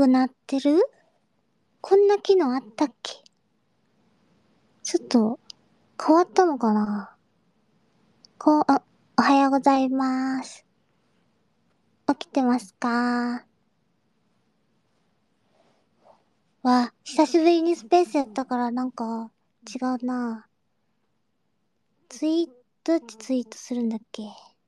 くなってる？こんな機能あったっけ？ちょっと、変わったのかな？おはようございます。起きてますか？久しぶりにスペースやったからなんか、違うな。どうやってツイートするんだっけ？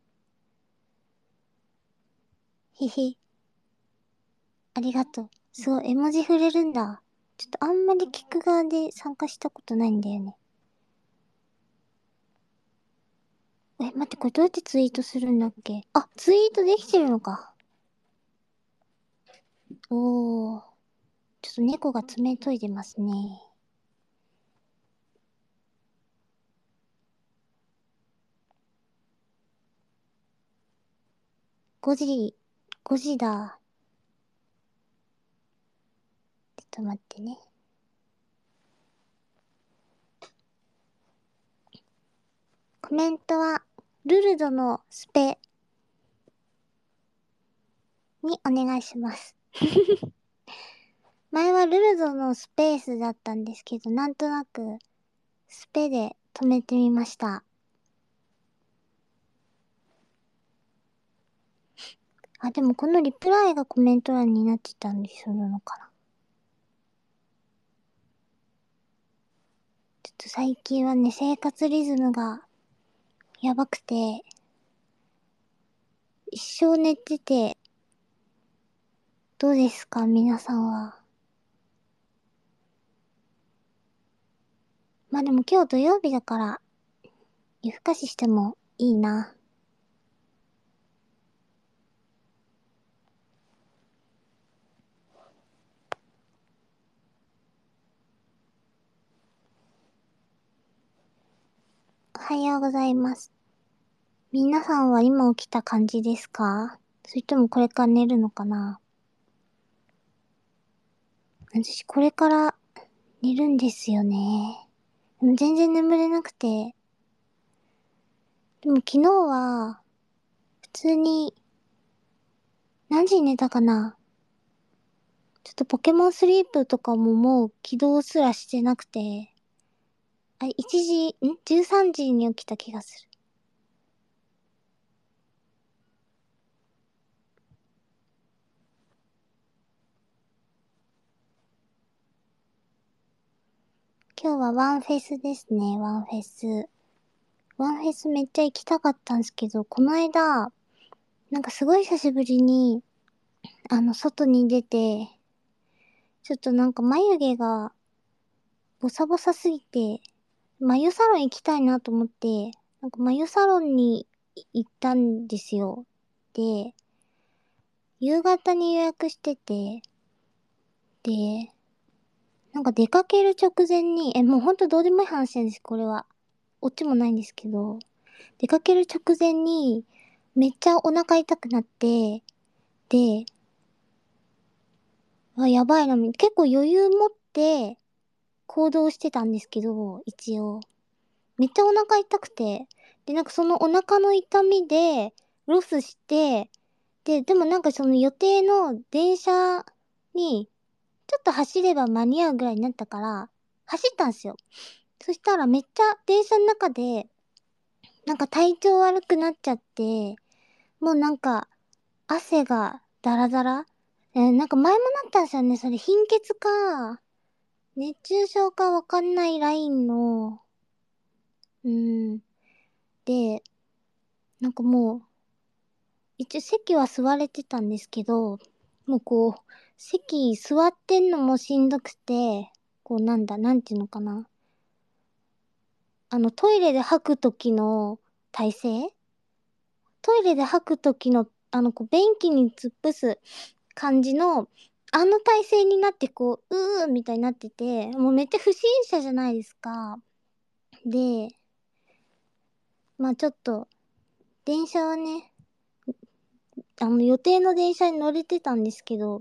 へへ。ありがとう。すごい、絵文字触れるんだ。ちょっとあんまり聞く側で参加したことないんだよね。待って、これどうやってツイートするんだっけ？あ、ツイートできてるのか。おー。ちょっと猫が爪研いでますね。5時、5時だ。ちょっと待ってね。コメントは、ルルドのスペにお願いします。前はルルドのスペースだったんですけど、なんとなく、スペで止めてみました。あ、でもこのリプライがコメント欄になってたんでするのかな。ちょっと最近はね、生活リズムがやばくて、一生寝てて、どうですか皆さんは。まあでも今日土曜日だから、夜更かししてもいいな。おはようございます。皆さんは今起きた感じですか？それともこれから寝るのかな？私これから寝るんですよね。でも全然眠れなくて。でも昨日は、普通に、何時に寝たかな？ちょっとポケモンスリープとかももう起動すらしてなくて、1時、13時に起きた気がする。今日はワンフェスですね、ワンフェス。ワンフェスめっちゃ行きたかったんですけど、この間、なんかすごい久しぶりに、外に出て、ちょっとなんか眉毛がボサボサすぎて、眉サロン行きたいなと思って、なんか眉サロンに行ったんですよ。で、夕方に予約してて、で、なんか出かける直前に、もうほんとどうでもいい話なんです、これは。オチもないんですけど、出かける直前に、めっちゃお腹痛くなって、で、やばいな、結構余裕持って行動してたんですけど、一応。めっちゃお腹痛くて、で、なんかそのお腹の痛みで、ロスして、でもなんかその予定の電車に、ちょっと走れば間に合うぐらいになったから、走ったんですよ。そしたらめっちゃ電車の中で、なんか体調悪くなっちゃって、もうなんか汗がダラダラ。なんか前もなったんですよね。それ貧血か、熱中症かわかんないラインの、うん。で、なんかもう、一応席は座れてたんですけど、もうこう、席座ってんのもしんどくて、こうなんていうのかな。トイレで吐く時の体勢、トイレで吐く時の、こう、便器に突っ伏す感じの、体勢になってこう、みたいになってて、もうめっちゃ不審者じゃないですか。で、まあちょっと、電車はね、予定の電車に乗れてたんですけど、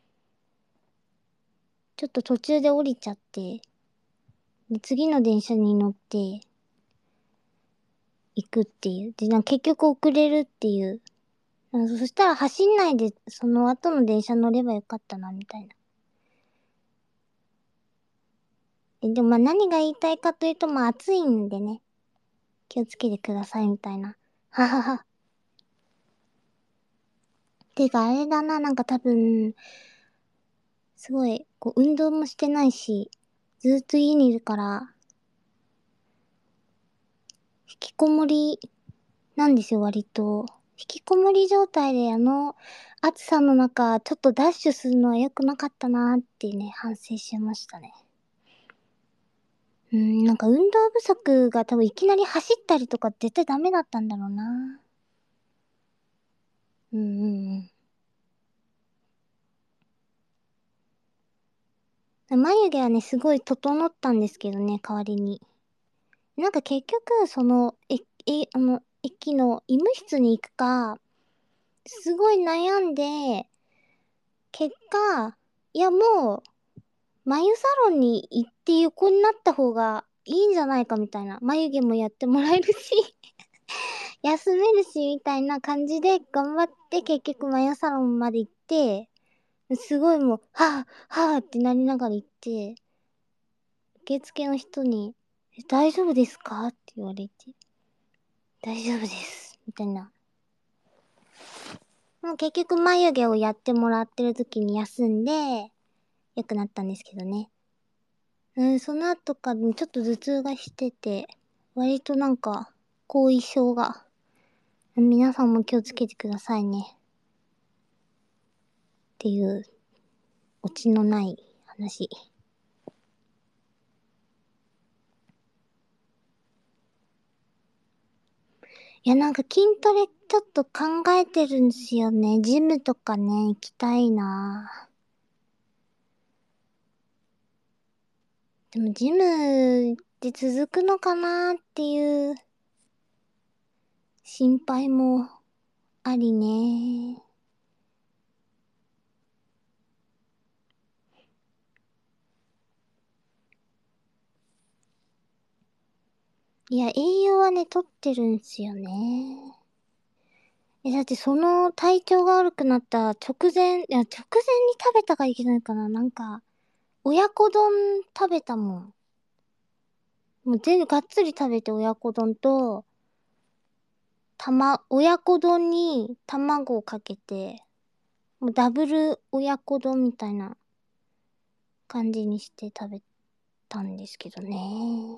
ちょっと途中で降りちゃって、で、次の電車に乗って行くっていう。で、結局遅れるっていうそしたら走んないで、その後の電車乗ればよかったな、みたいな。でもまあ何が言いたいかというと、まあ暑いんでね、気をつけてください、みたいな。ははは。ていうかあれだな、なんか多分、すごい、こう、運動もしてないし、ずっと家にいるから、引きこもりなんですよ、割と。引きこもり状態で暑さの中、ちょっとダッシュするのは良くなかったなーってね、反省しましたね。なんか運動不足が多分いきなり走ったりとか絶対ダメだったんだろうな。うんうんうん。眉毛はね、すごい整ったんですけどね、代わりに。なんか結局、駅の医務室に行くか、すごい悩んで、結果、いやもう、眉サロンに行って横になった方がいいんじゃないかみたいな。眉毛もやってもらえるし休めるし、みたいな感じで頑張って結局眉サロンまで行って、すごいもう、はぁ、はぁってなりながら行って、受付の人に、大丈夫ですかって言われて、大丈夫です。みたいな。もう結局眉毛をやってもらってる時に休んで、良くなったんですけどね。その後からちょっと頭痛がしてて、割となんか、後遺症が。皆さんも気をつけてくださいね。っていう、オチのない話。いや、なんか筋トレちょっと考えてるんですよね。ジムとかね、行きたいな。でもジムって続くのかなっていう心配もありね。いや、栄養はね、取ってるんですよね。だってその体調が悪くなった直前、いや、直前に食べたからいけないかな。なんか、親子丼食べたもん。もう全部がっつり食べて親子丼と、親子丼に卵をかけて、もうダブル親子丼みたいな感じにして食べたんですけどね。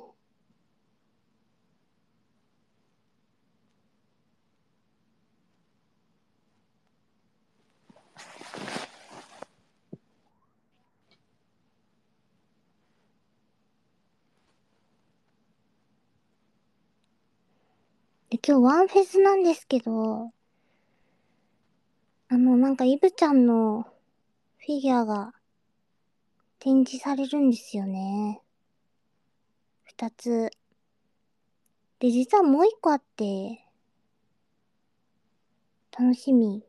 で、今日ワンフェスなんですけど、なんかイブちゃんのフィギュアが展示されるんですよね。二つ。で、実はもう一個あって、楽しみ。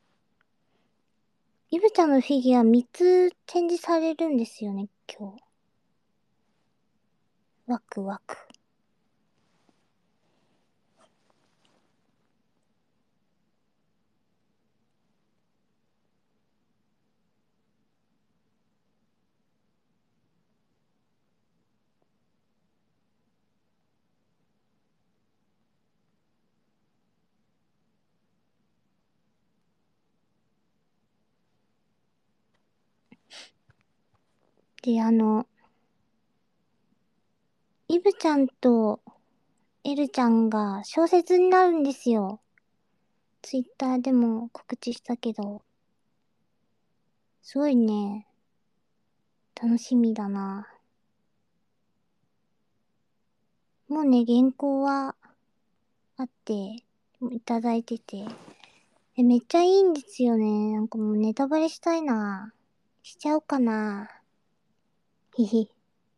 イブちゃんのフィギュア3つ展示されるんですよね、今日。ワクワク。で、イブちゃんとエルちゃんが小説になるんですよ。ツイッターでも告知したけど、すごいね、楽しみだな。もうね、原稿はあって、いただいてて。めっちゃいいんですよね。なんかもうネタバレしたいな。しちゃおうかな。ひひ。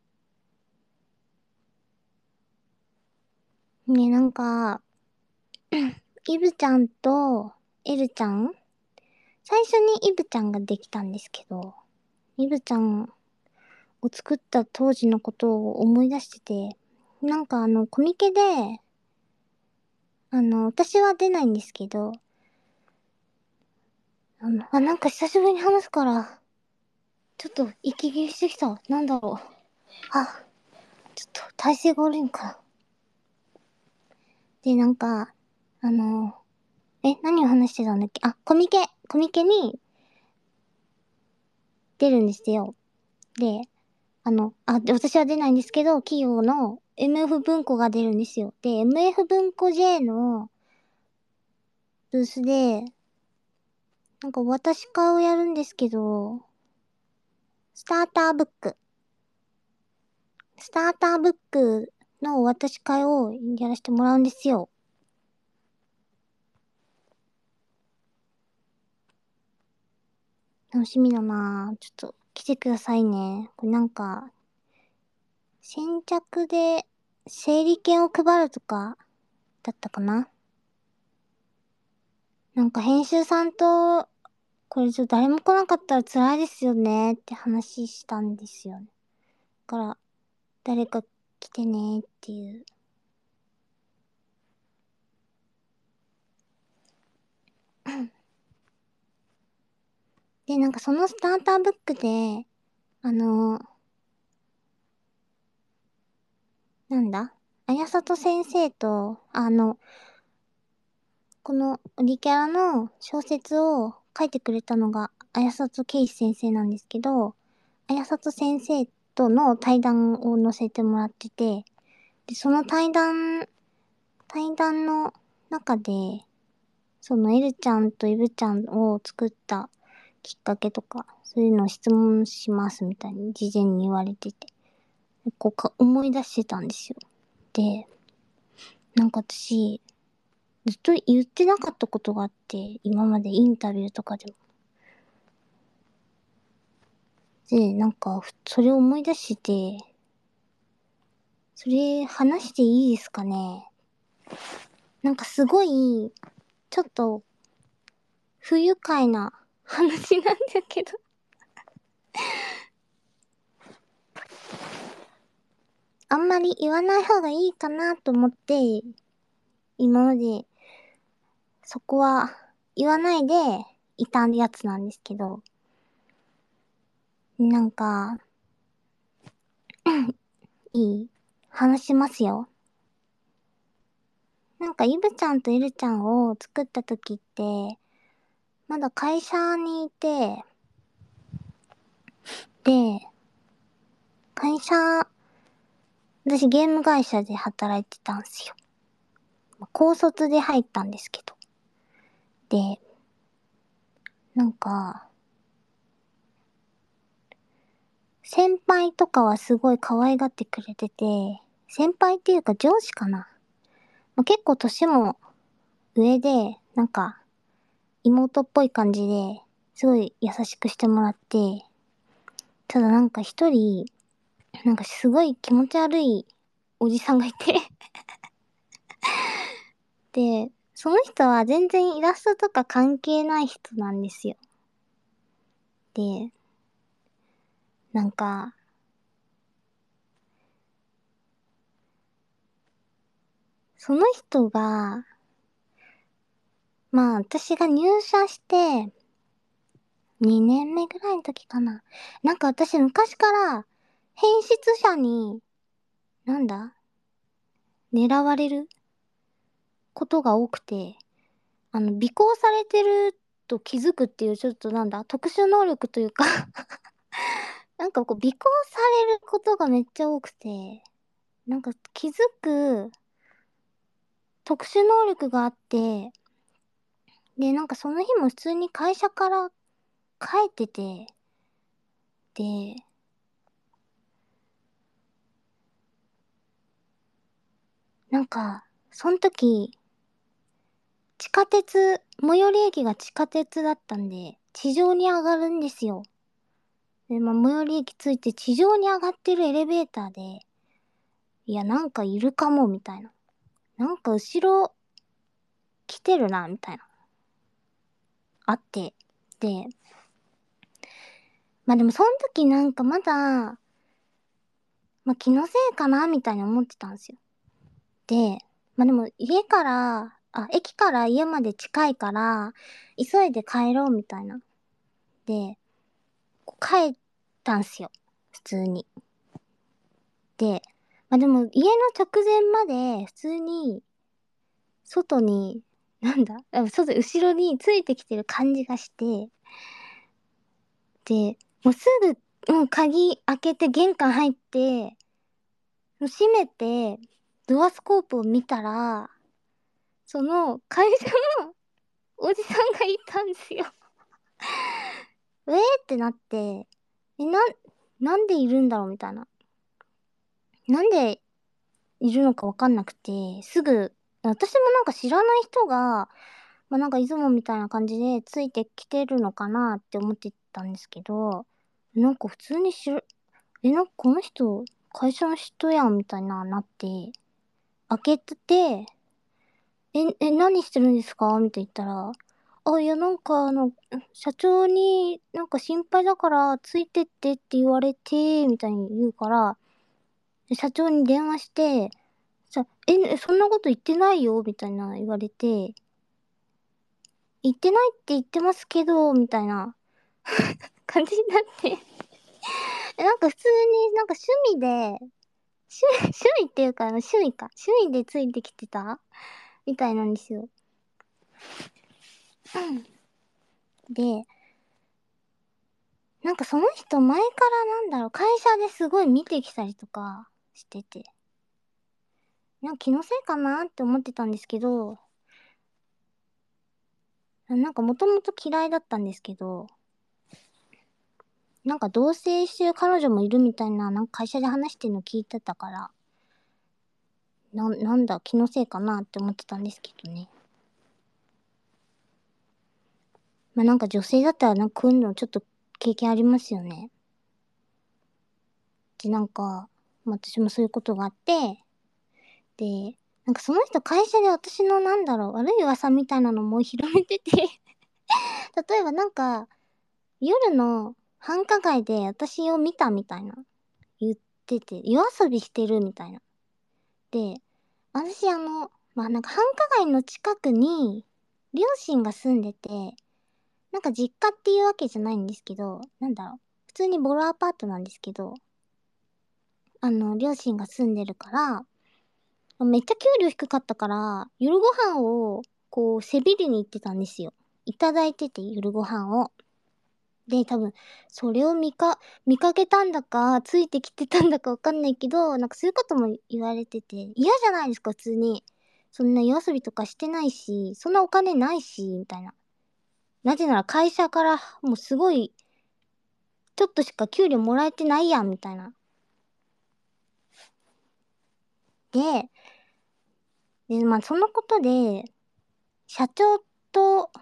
ね、なんか、イブちゃんとエルちゃん最初にイブちゃんができたんですけど、イブちゃんを作った当時のことを思い出してて、なんかコミケで、私は出ないんですけど、 なんか久しぶりに話すから、ちょっと息切れしてきた。なんだろう。あ、ちょっと体勢が悪いんかな。で、なんか、あの、何を話してたんだっけ？あ、コミケに出るんですよ。で、で、私は出ないんですけど、企業の MF 文庫が出るんですよ。で、MF 文庫 J のブースで、なんか私会をやるんですけど、スターターブック。スターターブックのお渡し会をやらせてもらうんですよ。楽しみだなぁ。ちょっと来てくださいね。これなんか、先着で整理券を配るとかだったかな。なんか編集さんと、これ誰も来なかったら辛いですよねって話したんですよね。だから、誰か来てねっていう。で、なんかそのスターターブックで、あの、なんだ綾里先生と、このリキャラの小説を書いてくれたのが綾里圭史先生なんですけど、綾里先生との対談を載せてもらってて、で、その対談の中で、そのエルちゃんとイブちゃんを作ったきっかけとか、そういうのを質問しますみたいに事前に言われてて、思い出してたんですよ。で、なんか私、ずっと言ってなかったことがあって、今までインタビューとかでも。で、なんか、それを思い出して、それ話していいですかね？なんかすごい、ちょっと、不愉快な話なんだけど。あんまり言わない方がいいかなと思って、今までそこは言わないでいたやつなんですけど、なんか、いい？話しますよ。なんか、イブちゃんとエルちゃんを作った時って、まだ会社にいて、で、会社、私ゲーム会社で働いてたんですよ。高卒で入ったんですけど。で、なんか、先輩とかはすごい可愛がってくれてて、先輩っていうか上司かな。結構年も上で、なんか、妹っぽい感じで、すごい優しくしてもらって、ただなんか一人、なんかすごい気持ち悪いおじさんがいてで、その人は全然イラストとか関係ない人なんですよ。で、なんか、その人が、まあ私が入社して2年目ぐらいの時かな。なんか私昔から変質者に、なんだ狙われることが多くて、尾行されてると気づくっていうちょっと特殊能力というかなんか尾行されることがめっちゃ多くて、なんか気づく特殊能力があって、で、なんかその日も普通に会社から帰ってて、で、なんか、その時、最寄り駅が地下鉄だったんで、地上に上がるんですよ。で、まあ、最寄り駅着いて地上に上がってるエレベーターで、いや、なんかいるかも、みたいな。なんか後ろ来てるな、みたいな。あって。で、まあでもその時なんかまだ、気のせいかな、みたいに思ってたんですよ。で、まあでも家から駅から家まで近いから、急いで帰ろうみたいな。で、帰ったんすよ。普通に。で、でも家の直前まで普通に外に、後ろについてきてる感じがして、で、もうすぐ、もう鍵開けて玄関入って、もう閉めて、ドアスコープを見たら、その会社のおじさんがいたんですよ。ってなって、え、なんでいるんだろうみたいな。なんでいるのかわかんなくて、すぐ、私もなんか知らない人が、なんかいつもみたいな感じでついてきてるのかなって思ってたんですけど、なんか普通になんかこの人、会社の人やんみたいなって、開けてて、何してるんですかみたいな言ったら、いやなんか社長になんか心配だからついてってって言われて、みたいに言うから、社長に電話して、そんなこと言ってないよみたいな言われて、言ってないって言ってますけど、みたいな感じになってなんか普通になんか趣味で、趣味っていうか、趣味か。趣味でついてきてたみたいなんですよ。で、なんかその人前から会社ですごい見てきたりとかしてて、なんか気のせいかなって思ってたんですけど、なんかもともと嫌いだったんですけど、なんか同棲してる彼女もいるみたいな、なんか会社で話してるの聞いてたから、なんだ、気のせいかなって思ってたんですけどね。なんか女性だったらなんかこういうのちょっと経験ありますよね。で、なんか、私もそういうことがあって、で、なんかその人会社で私の悪い噂みたいなのも広めてて例えばなんか、夜の繁華街で私を見たみたいな言ってて、夜遊びしてるみたいな。で、私なんか繁華街の近くに両親が住んでて、なんか実家っていうわけじゃないんですけど、普通にボロアパートなんですけど、両親が住んでるから、めっちゃ給料低かったから、夜ご飯を、せびりに行ってたんですよ。いただいてて、夜ご飯を。で、多分、それを見かけたんだか、ついてきてたんだかわかんないけど、なんかそういうことも言われてて、嫌じゃないですか、普通に。そんな夜遊びとかしてないし、そんなお金ないし、みたいな。なぜなら会社からもうすごい、ちょっとしか給料もらえてないやん、みたいな。で、そのことで、社長と、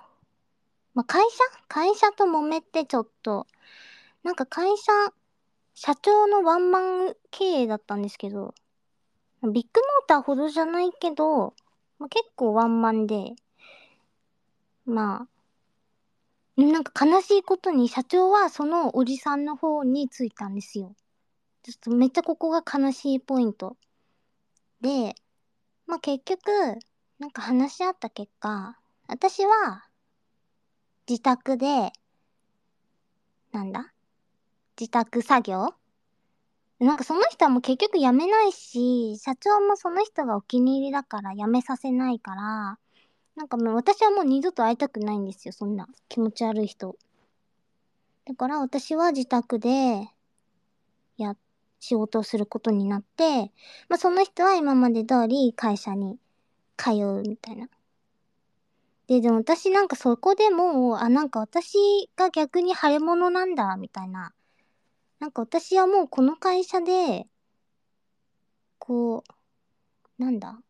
会社と揉めてちょっと、なんか社長のワンマン経営だったんですけど、ビッグモーターほどじゃないけど、結構ワンマンで、まなんか悲しいことに社長はそのおじさんの方についたんですよ。ちょっとめっちゃここが悲しいポイント。で、結局、なんか話し合った結果、私は自宅で、なんだ自宅作業なんかその人はもう結局辞めないし、社長もその人がお気に入りだから辞めさせないから、なんかもう私はもう二度と会いたくないんですよ、そんな気持ち悪い人。だから私は自宅で、や、仕事をすることになって、その人は今まで通り会社に通うみたいな。でも私なんかそこでもう、なんか私が逆に腫れ物なんだ、みたいな。なんか私はもうこの会社で、こなんだ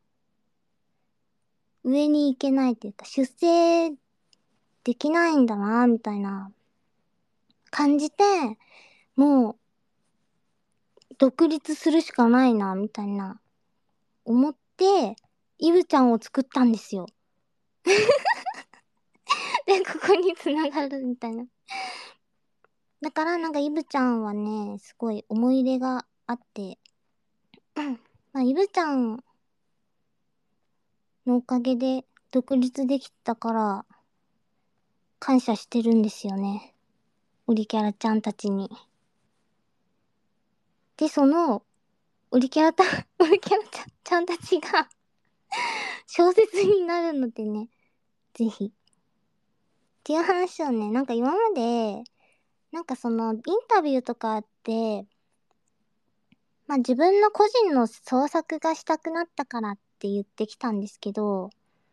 上に行けないっていうか、出世できないんだな、みたいな感じて、もう独立するしかないな、みたいな思って、イブちゃんを作ったんですよ。で、ここに繋がるみたいな。だからなんかイブちゃんはね、すごい思い入れがあって、イブちゃんのおかげで独立できたから感謝してるんですよね。オリキャラちゃんたちに。で、その、オリキャラた、オリキャラちゃんたちが小説になるのでね、ぜひ。っていう話をね、なんか今まで、なんかその、インタビューとかあって、まあ自分の個人の創作がしたくなったからって言ってきたんですけど、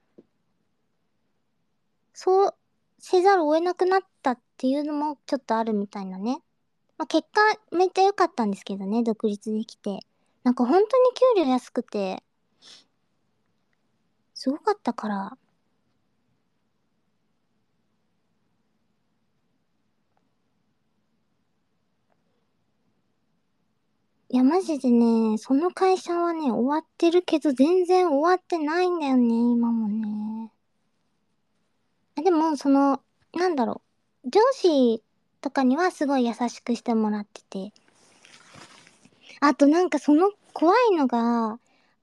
そうせざるを得なくなったっていうのもちょっとあるみたいなね。まあ結果めっちゃ良かったんですけどね、独立できて。なんか本当に給料安くて、すごかったから。いやマジでね、その会社はね、終わってるけど全然終わってないんだよね、今もね。でも、その、なんだろう。上司とかにはすごい優しくしてもらってて。あとなんかその怖いのが、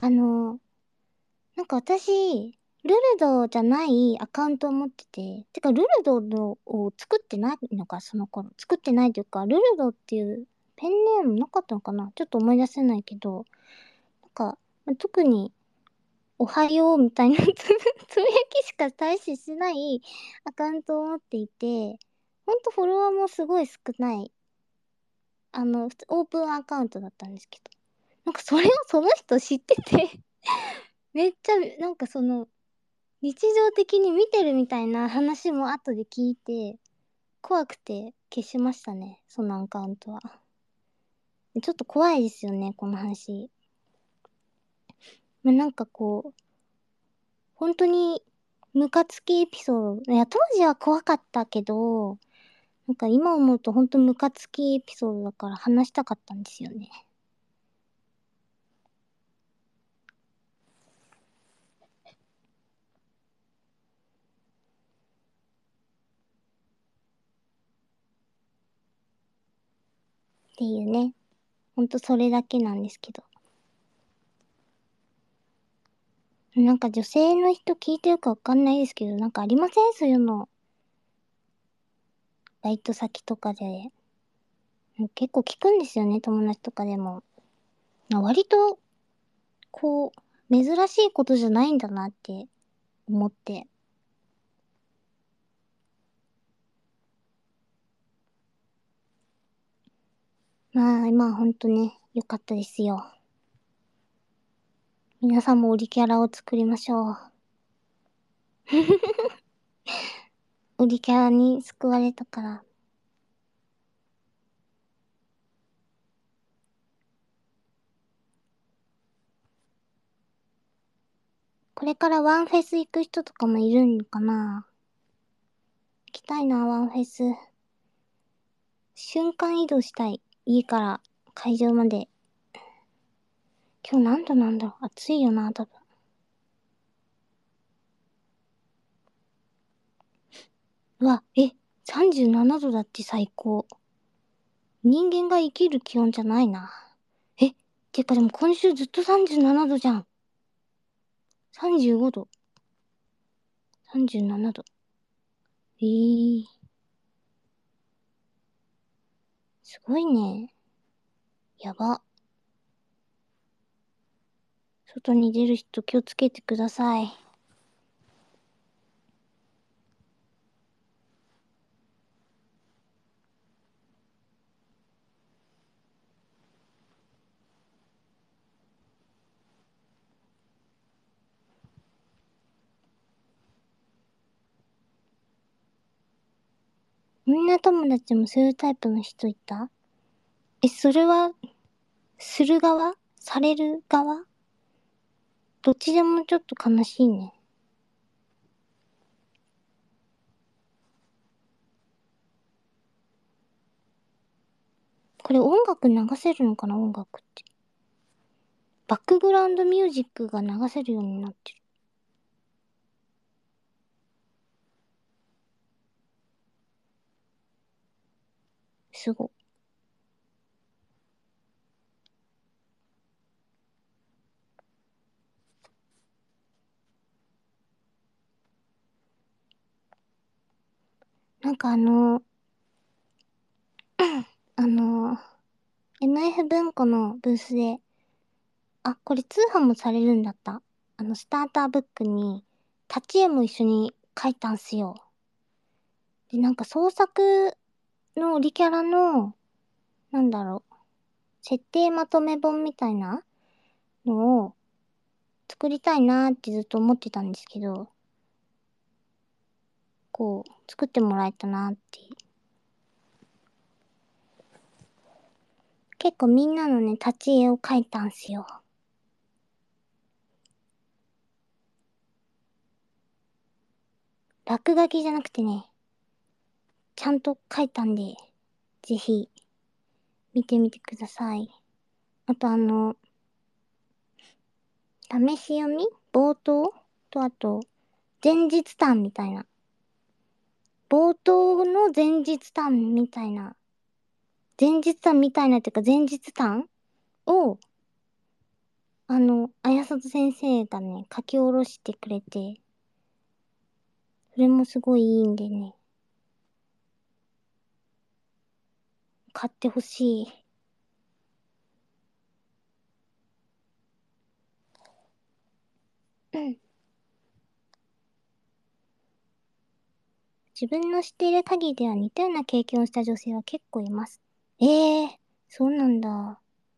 なんか私、ルルドじゃないアカウントを持ってて、てかルルドのを作ってないのか、その頃。作ってないというか、ルルドっていうペンネームなかったのかな、ちょっと思い出せないけど、なんか、特におはようみたいなつぶやきしか大してしないアカウントを持っていて、ほんとフォロワーもすごい少ない、普通オープンアカウントだったんですけど。なんかそれをその人知っててめっちゃ、なんかその、日常的に見てるみたいな話も後で聞いて、怖くて消しましたね、そのアカウントは。ちょっと怖いですよね、この話。まあ、なんかこう、本当にムカつきエピソード。いや、当時は怖かったけど、なんか今思うと本当ムカつきエピソードだから話したかったんですよね。っていうね。ほんとそれだけなんですけど。なんか女性の人聞いてるかわかんないですけど、なんかありませんそういうの。バイト先とかで。結構聞くんですよね、友達とかでも。割と、こう、珍しいことじゃないんだなって思って。まあ、今はほんとね、良かったですよ。皆さんもオリキャラを作りましょう。オリキャラに救われたから。これからワンフェス行く人とかもいるんかな。行きたいな、ワンフェス。瞬間移動したい。家から会場まで。今日何度なんだろう。暑いよな、多分。うわ、37度だって最高。人間が生きる気温じゃないな。てかでも今週ずっと37度じゃん。35度。37度。すごいね。やば。外に出る人気をつけてください。みんな友達もそういうタイプの人いた？それは、する側される側？どっちでもちょっと悲しいね。これ音楽流せるのかな、音楽って。バックグラウンドミュージックが流せるようになってる。すご。 なんかあの、MF 文庫のブースで、あ、これ通販もされるんだった。スターターブックに、立ち絵も一緒に書いたんすよ。で、なんか創作のオリキャラの、なんだろう、設定まとめ本みたいなのを作りたいなーってずっと思ってたんですけど、こう、作ってもらえたなーって。結構みんなのね、立ち絵を描いたんすよ。落書きじゃなくてね、ちゃんと描いたんで、ぜひ、見てみてください。あと試し読み冒頭とあと、前日談みたいな。冒頭の前日談みたいな。前日談みたいなっていうか前日談を、綾里先生がね、書き下ろしてくれて、それもすごいいいんでね、買ってほしい。うん。自分の知っている限りでは似たような経験をした女性は結構います。ええー、そうなんだ。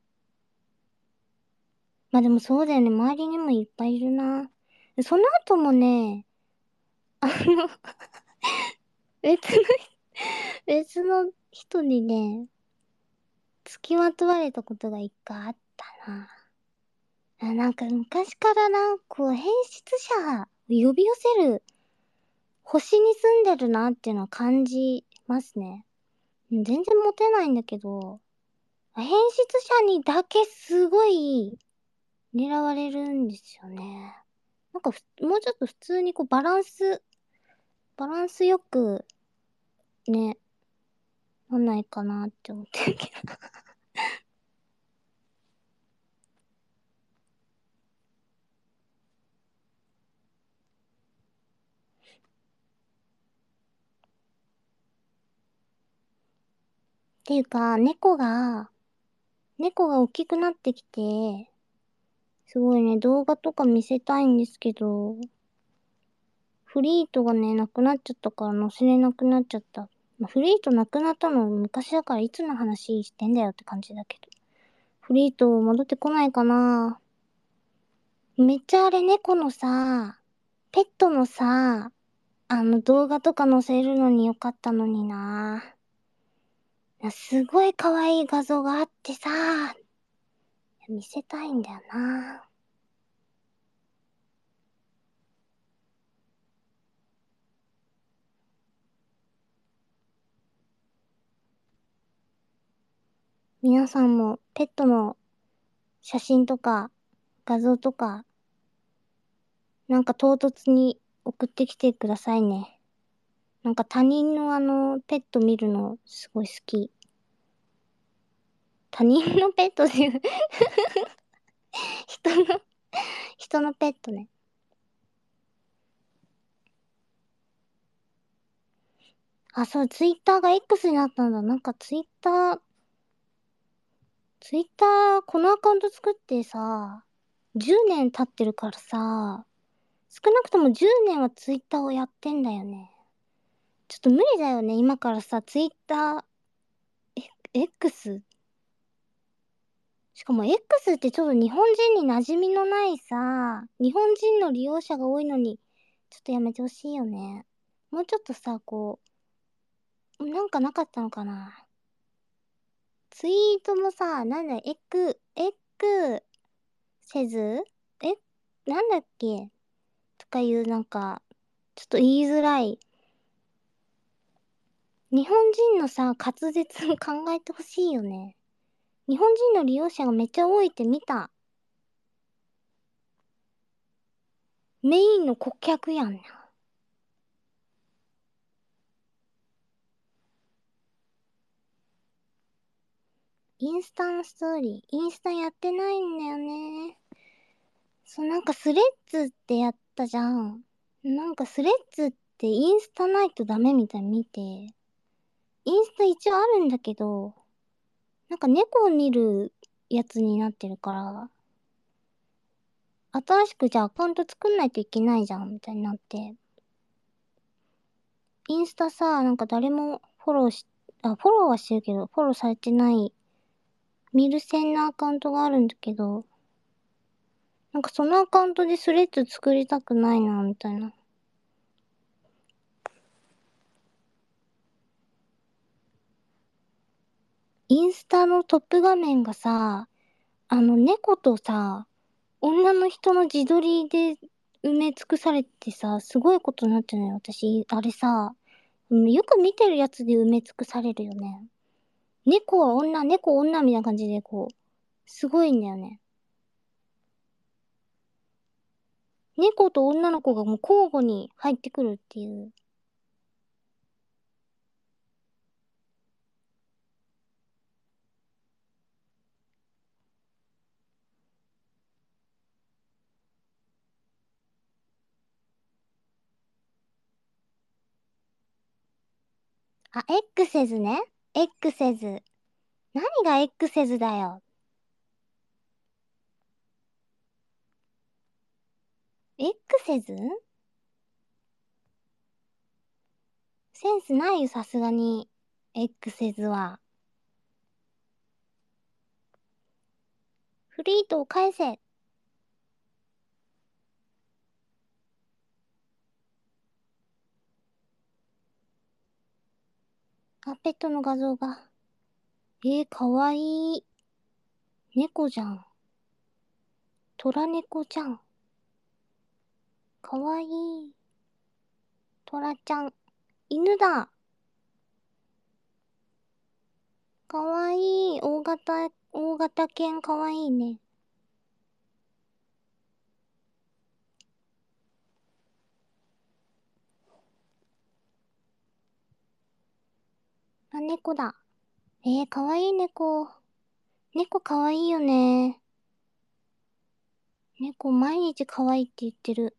まあでもそうだよね。周りにもいっぱいいるな。その後もね、あの、別の、別の人にね、付きまとわれたことが一回あったな。なんか昔からな、こう変質者を呼び寄せる星に住んでるなっていうのは感じますね。全然モテないんだけど、変質者にだけすごい狙われるんですよね。なんかもうちょっと普通にこうバランスよくね、なんないかなって思ってるけど。っていうか、猫が大きくなってきて、すごいね、動画とか見せたいんですけど、フリートがね、なくなっちゃったから載せれなくなっちゃった。まあ、フリートなくなったの昔だからいつの話してんだよって感じだけど。フリート戻ってこないかな。めっちゃあれ猫のさ、ペットのさ、動画とか載せるのによかったのにな。すごい可愛い画像があってさ、見せたいんだよな。皆さんもペットの写真とか画像とか、なんか唐突に送ってきてくださいね。なんか他人のペット見るのすごい好き。他人のペットでいう人の、人のペットね。あ、そう、ツイッターが X になったんだ。なんかツイッター、このアカウント作ってさ、10年経ってるからさ、少なくとも10年はツイッターをやってんだよね。ちょっと無理だよね、今からさ、ツイッター、X、しかも X ってちょっと日本人に馴染みのないさ、日本人の利用者が多いのに、ちょっとやめてほしいよね。もうちょっとさ、こう、なんかなかったのかな。ツイートもさ、なんだ、せずえ、なんだっけとかいうなんか、ちょっと言いづらい。日本人のさ、滑舌を考えてほしいよね。日本人の利用者がめっちゃ多いって見た。メインの顧客やんな。インスタのストーリー。インスタやってないんだよね。そう、なんかスレッズってやったじゃん。なんかスレッズっってインスタないとダメみたいに見て、インスタ一応あるんだけど、なんか猫を見るやつになってるから、新しくじゃあアカウント作んないといけないじゃん、みたいになって。インスタさ、なんか誰もフォローはしてるけど、フォローされてない、見る線のアカウントがあるんだけど、なんかそのアカウントでスレッズ作りたくないな、みたいな。インスタのトップ画面がさ、猫とさ、女の人の自撮りで埋め尽くされてさ、すごいことになってるのよ。私、あれさ、よく見てるやつで埋め尽くされるよね。猫は女、猫女みたいな感じでこう、すごいんだよね。猫と女の子がもう交互に入ってくるっていう。あ、エクセズね。エクセズ。何がエクセズだよ。エクセズセンスないよ、さすがに。エクセズは。フリートを返せ。あ、ペットの画像が。かわいい。猫じゃん。トラ猫じゃん。かわいい。トラちゃん。犬だ。かわいい。大型犬かわいいね。あ、猫だ。かわいい猫。猫かわいいよね。猫毎日かわいいって言ってる。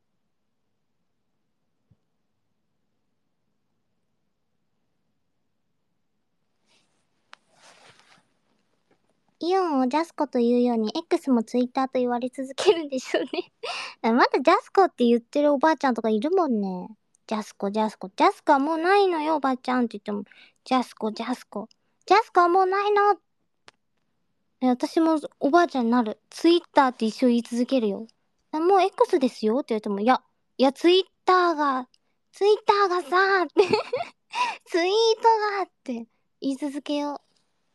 イオンをジャスコというように X もツイッターと言われ続けるんでしょうね。まだジャスコって言ってるおばあちゃんとかいるもんね。ジャスコ、ジャスコ。ジャスコはもうないのよ、おばあちゃんって言っても。ジャスコ、ジャスコ。ジャスコはもうないの。私もおばあちゃんになる。ツイッターって一生言い続けるよ。もう X ですよって言われても、ツイッターがさーってツイートがって言い続けよう。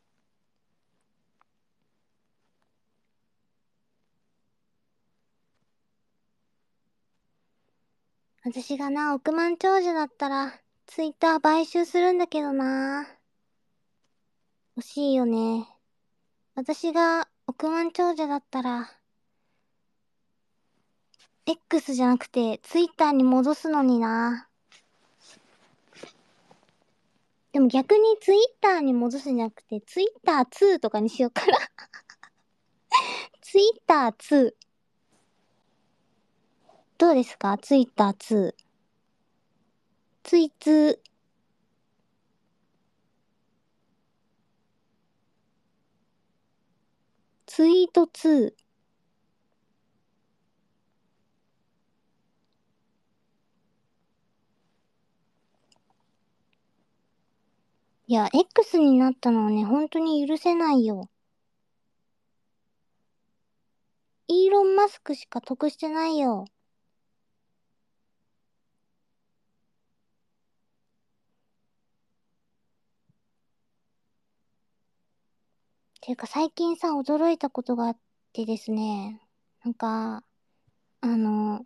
私がな、億万長者だったら、ツイッター買収するんだけどな。欲しいよね。私が億万長者だったら、X じゃなくて、ツイッターに戻すのにな。でも逆にツイッターに戻すんじゃなくて、ツイッター2とかにしようかな。ツイッター2。どうですかツイッター2。ツイツー。ツイート2。いや、X になったのはね、本当に許せないよ。イーロン・マスクしか得してないよ。ていうか最近さ、驚いたことがあってですね。なんか、あの、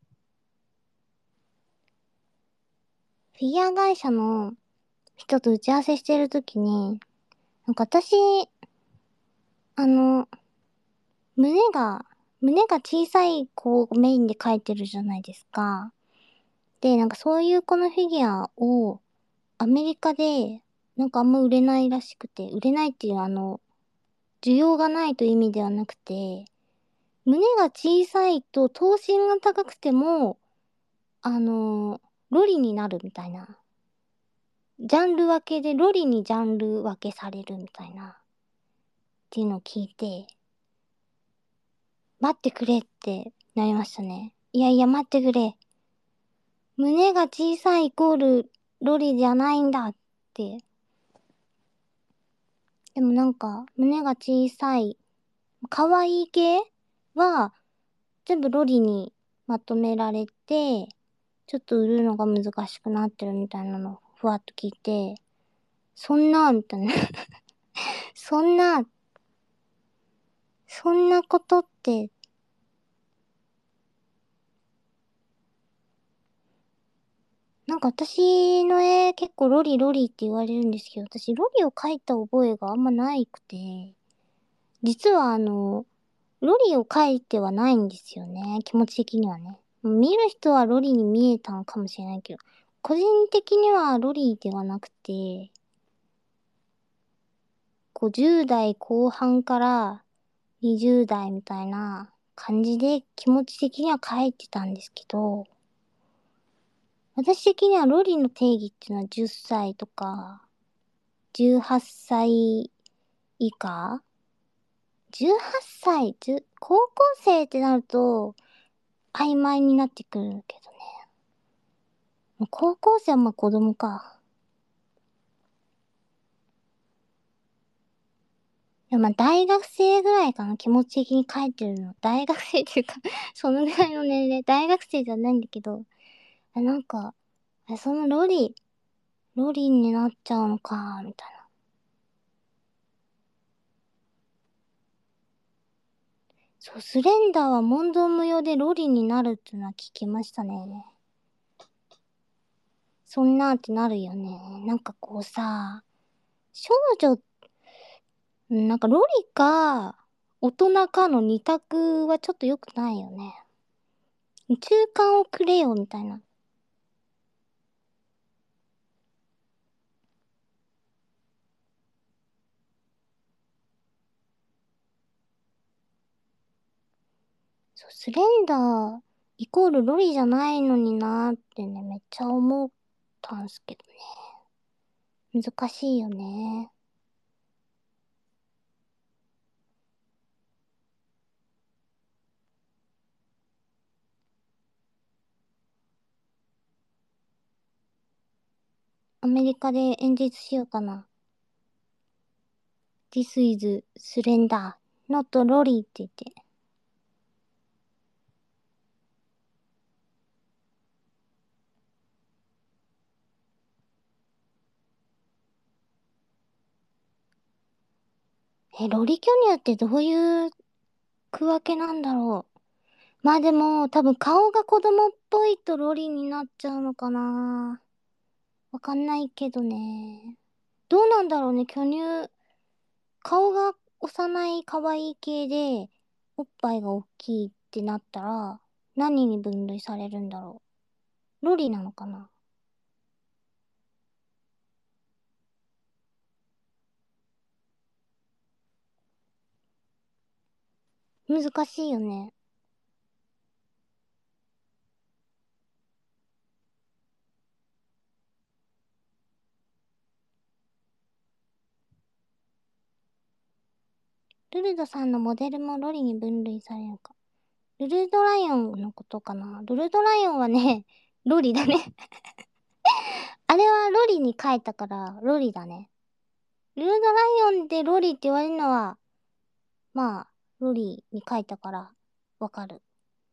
フィギュア会社の人と打ち合わせしてるときに、なんか私、あの、胸が、胸が小さい子をメインで描いてるじゃないですか。で、なんかそういう子のフィギュアをアメリカで、なんかあんま売れないらしくて、売れないっていう需要がないという意味ではなくて、胸が小さいと頭身が高くても、あの、 ロリになるみたいな。ジャンル分けでロリにジャンル分けされるみたいな。っていうのを聞いて、待ってくれってなりましたね。いやいや待ってくれ。胸が小さいイコールロリじゃないんだって。でもなんか、胸が小さい、可愛い系は全部ロリにまとめられて、ちょっと売るのが難しくなってるみたいなのをふわっと聞いて、そんな、みたいな。そんな、そんなことって、なんか私の絵結構ロリロリって言われるんですけど、私ロリを描いた覚えがあんまないくて、実はロリを描いてはないんですよね。気持ち的にはね。見る人はロリに見えたのかもしれないけど、個人的にはロリではなくて、50代後半から20代みたいな感じで気持ち的には描いてたんですけど、私的にはロリの定義っていうのは10歳とか、18歳以下 ?18 歳、高校生ってなると曖昧になってくるけどね。高校生はまあ子供か。でもまあ大学生ぐらいかな、気持ち的に書いてるの。大学生っていうかそのぐらいの年齢。大学生じゃないんだけど、なんか、そのロリになっちゃうのか、みたいな。そう、スレンダーは問答無用でロリになるっていうのは聞きましたね。そんなってなるよね。なんかこうさ、少女、なんかロリか大人かの二択はちょっと良くないよね。中間をくれよみたいな。そう、スレンダーイコールロリじゃないのになーってね、めっちゃ思ったんすけどね。難しいよね。アメリカで演説しようかな。This is Slender, not Lolly って言って。ロリ巨乳ってどういう区分けなんだろう。まあでも、多分顔が子供っぽいとロリになっちゃうのかな。わかんないけどね。どうなんだろうね、巨乳。顔が幼い可愛い系で、おっぱいが大きいってなったら、何に分類されるんだろう。ロリなのかな。難しいよね。ルルドさんのモデルもロリに分類されるのか。ルルドライオンのことかな。ルルドライオンはね、ロリだね。あれはロリに書いたから、ロリだね。ルルドライオンでロリって言われるのは、まあ、ロリに書いたから、わかる。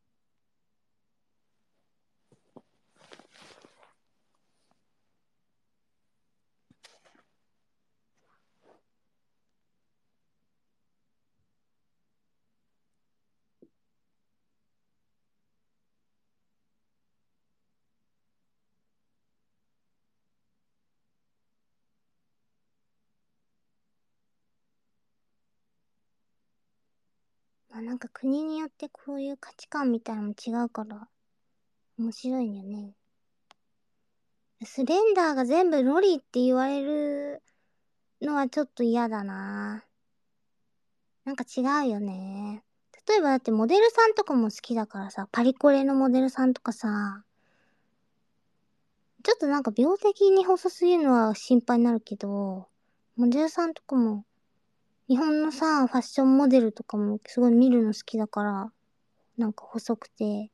まあなんか国によってこういう価値観みたいなのも違うから、面白いよね。スレンダーが全部ロリって言われるのはちょっと嫌だな。なんか違うよね。例えばだってモデルさんとかも好きだからさ、パリコレのモデルさんとかさ、 ちょっとなんか病的に細すぎるのは心配になるけど、モデルさんとかも、日本のさ、ファッションモデルとかもすごい見るの好きだから、なんか細くて、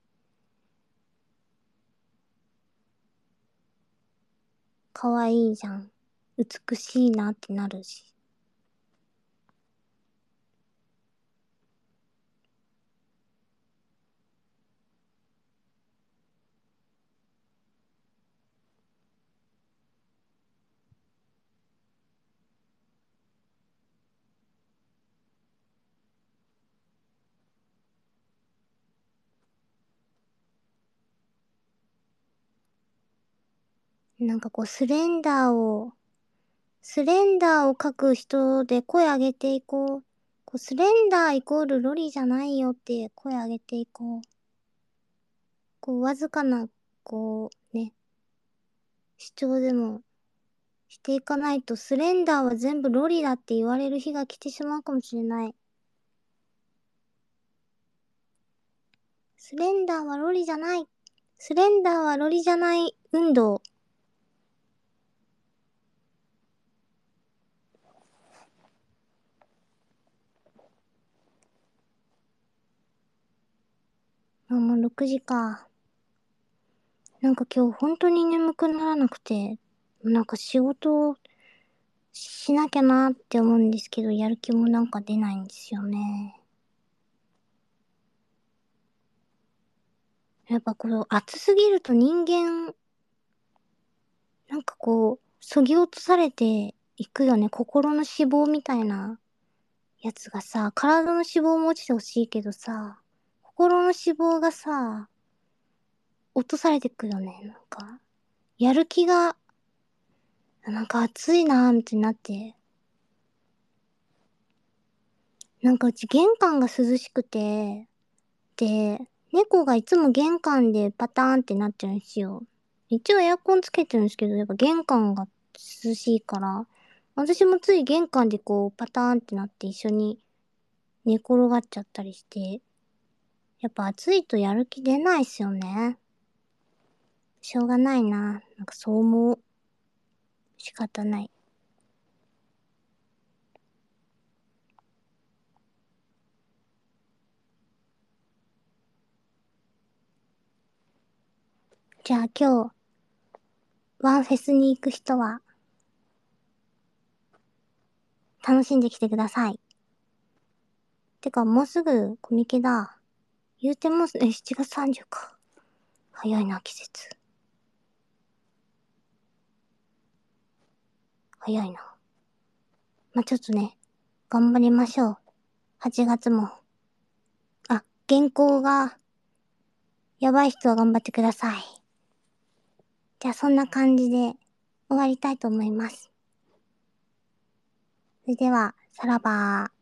可愛いじゃん。美しいなってなるし。なんかこう、スレンダーを描く人で声上げていこう。こうスレンダーイコールロリじゃないよって声上げていこう。こう、わずかな、こう、ね、主張でもしていかないと、スレンダーは全部ロリだって言われる日が来てしまうかもしれない。スレンダーはロリじゃない。スレンダーはロリじゃない運動。あ、もう6時か。なんか今日本当に眠くならなくて、なんか仕事をしなきゃなって思うんですけど、やる気もなんか出ないんですよね。やっぱこう、暑すぎると人間、なんかこう、削ぎ落とされていくよね。心の脂肪みたいなやつがさ、体の脂肪も落ちてほしいけどさ、心の脂肪がさ、落とされてくよね。なんか、やる気が、なんか暑いなーみたいになって、なんかうち玄関が涼しくて、で、猫がいつも玄関でパターンってなってるんですよ。一応エアコンつけてるんですけど、やっぱ玄関が涼しいから、私もつい玄関でこうパターンってなって一緒に寝転がっちゃったりして、やっぱ暑いとやる気出ないっすよね。しょうがないな。なんかそう思う。仕方ない。じゃあ今日、ワンフェスに行く人は楽しんできてください。てかもうすぐコミケだ。言うてもう7月30か。早いな、季節。早いな。まあ、ちょっとね、頑張りましょう。8月も。あ、原稿がやばい人は頑張ってください。じゃあそんな感じで終わりたいと思います。それでは、さらばー。